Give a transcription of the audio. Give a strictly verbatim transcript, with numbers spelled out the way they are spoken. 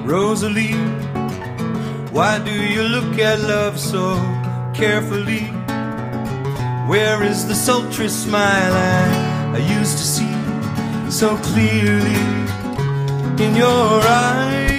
Rosalie, why do you look at love so carefully? Where is the sultry smile I, I used to see so clearly in your eyes?